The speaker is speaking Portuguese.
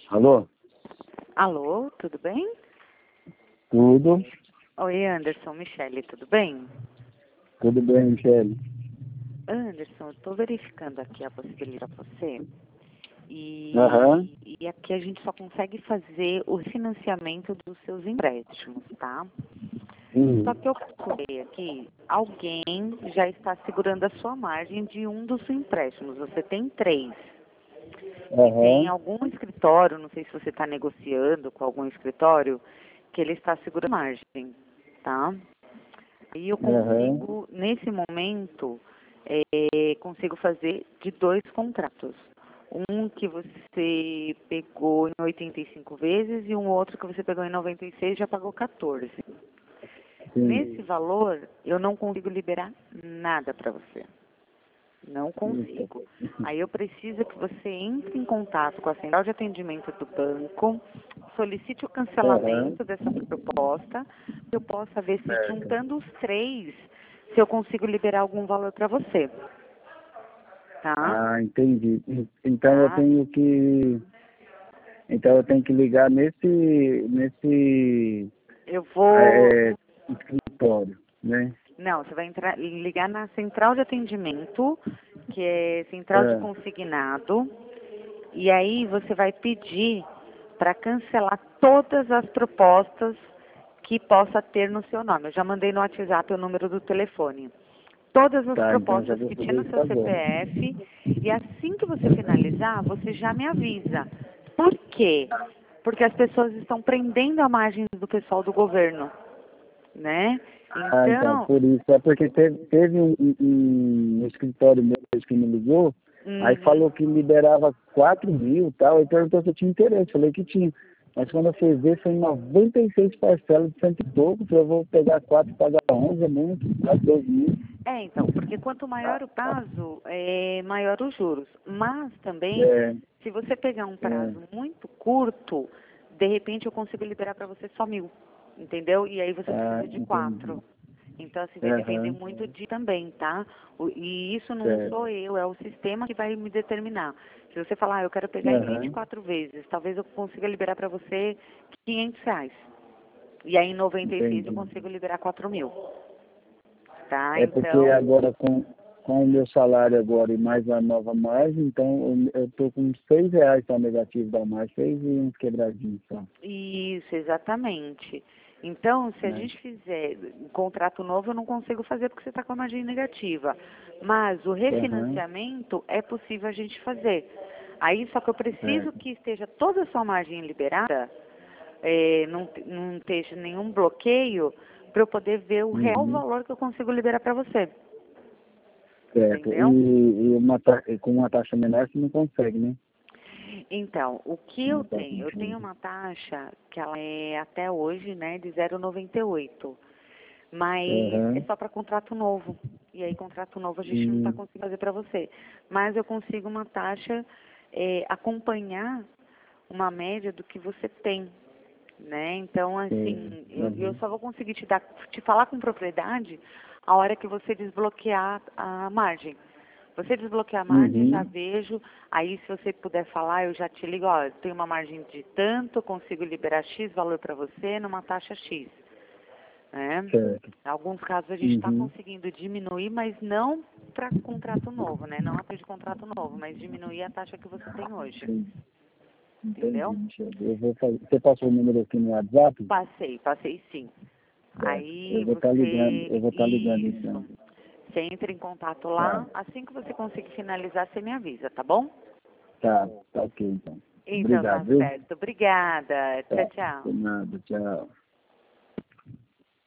Alô? Alô, tudo bem? Tudo? Oi, Anderson, Michele, tudo bem? Tudo bem, Michele? Anderson, eu estou verificando aqui a possibilidade para você Aham. e aqui a gente só consegue fazer o financiamento dos seus empréstimos, tá? Só que eu procurei aqui, alguém já está segurando a sua margem de um dos empréstimos. Você tem 3. E tem Aham. algum escritório, não sei se você está negociando com algum escritório, que ele está segurando a margem, tá? E eu Aham. consigo, nesse momento, consigo fazer de 2 contratos. Um que você pegou em 85 vezes e um outro que você pegou em 96 e já pagou 14. Sim. Nesse valor, eu não consigo liberar nada para você. Não Eita. consigo. Aí eu preciso que você entre em contato com a central de atendimento do banco, solicite o Aham. cancelamento dessa proposta, que eu possa ver se Certo. juntando os 3, se eu consigo liberar algum valor para você. Tá? Ah, entendi. Então eu Tá? tenho que. Então eu tenho que ligar nesse Eu vou. é, escritório, né? Não, você vai ligar na central de atendimento, que é central de Ah, consignado, e aí você vai pedir para cancelar todas as propostas que possa ter no seu nome. Eu já mandei no WhatsApp o número do telefone. Todas as tá, então eu já propostas vou que fazer tinha no isso seu agora. CPF, e assim que você finalizar, você já me avisa. Por quê? Porque as pessoas estão prendendo a margem do pessoal do governo, né? Ah, então, Então, por isso. É porque teve um escritório mesmo que me ligou, aí uhum. falou que liberava 4 mil e tal, e perguntou se eu tinha interesse. Falei que tinha. Mas quando eu fui ver, foi 96 parcelas de cento e pouco, falei, eu vou pegar 4 e pagar 11, é muito, quase 2 mil. Então, porque quanto maior o prazo, maior os juros. Mas também, É, se você pegar um é, prazo muito curto, de repente eu consigo liberar para você só 1.000, entendeu? E aí você ah, precisa de entendi. 4. Então, assim, vai depender Aham, muito de também, tá? E isso não certo. sou eu, é o sistema que vai me determinar. Se você falar, eu quero pegar em Aham, 24 vezes, talvez eu consiga liberar para você R$ 500. E aí em 96 eu entendi. consigo liberar 4.000, tá? É porque Então, agora com o meu salário agora e mais a nova margem, então eu estou com R$ 6 só negativo da margem, 6 e uns quebradinhos só, isso, exatamente. Então, se a né? gente fizer um contrato novo, eu não consigo fazer porque você está com a margem negativa. Mas o Aham, refinanciamento é possível a gente fazer. Aí, só que eu preciso certo. que esteja toda a sua margem liberada, não esteja nenhum bloqueio, para eu poder ver o real Uhum, valor que eu consigo liberar para você. certo. Entendeu? E com uma taxa menor você não consegue, né? Então, o que eu Uma taxa tenho? Eu tenho inclusa. uma taxa que ela é até hoje, né, de 0,98. Mas é Aham, só para contrato novo. E aí, contrato novo a gente não está hum, conseguindo fazer para você. Mas eu consigo uma taxa, acompanhar uma média do que você tem, né? Então, certo. assim, eu Aham, só vou conseguir te falar com propriedade a hora que você desbloquear a margem. Você desbloquear a margem, já uhum, vejo. Aí, se você puder falar, eu já te ligo, ó, eu tenho uma margem de tanto, eu consigo liberar X valor para você numa taxa X, né? certo. Em alguns casos a gente está Uhum, conseguindo diminuir, mas não para contrato novo, né? Não a de contrato novo, mas diminuir a taxa que você tem hoje, sim, entendi, entendeu? Michel. Eu vou fazer. Você passou o número aqui no WhatsApp? Passei sim. Certo. Aí Eu você, vou estar ligando então. isso, você entra em contato Tá, lá, assim que você conseguir finalizar, você me avisa, tá bom? tá ok então. Então tá Obrigado, viu? certo. Obrigada. Tchau, Tá, tchau. por nada, tchau.